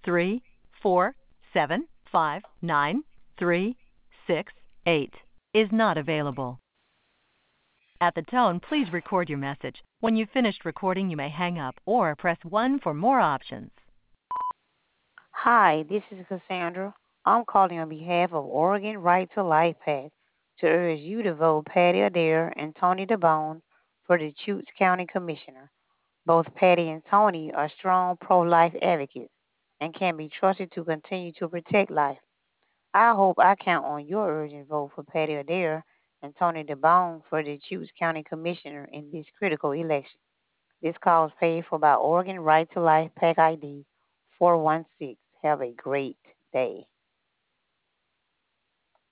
3475938 is not available. At the tone, please record your message. When you've finished recording, you may hang up or press 1 for more options. Hi, this is Cassandra. I'm calling on behalf of Oregon Right to Life PAC to urge you to vote Patty Adair and Tony DeBone for the Chutes County Commissioner. Both Patty and Tony are strong pro-life advocates and can be trusted to continue to protect life. I hope I count on your urgent vote for Patty Adair and Tony DeBone for the Chutes County Commissioner in this critical election. This call is paid for by Oregon Right to Life PAC ID 416. Have a great day.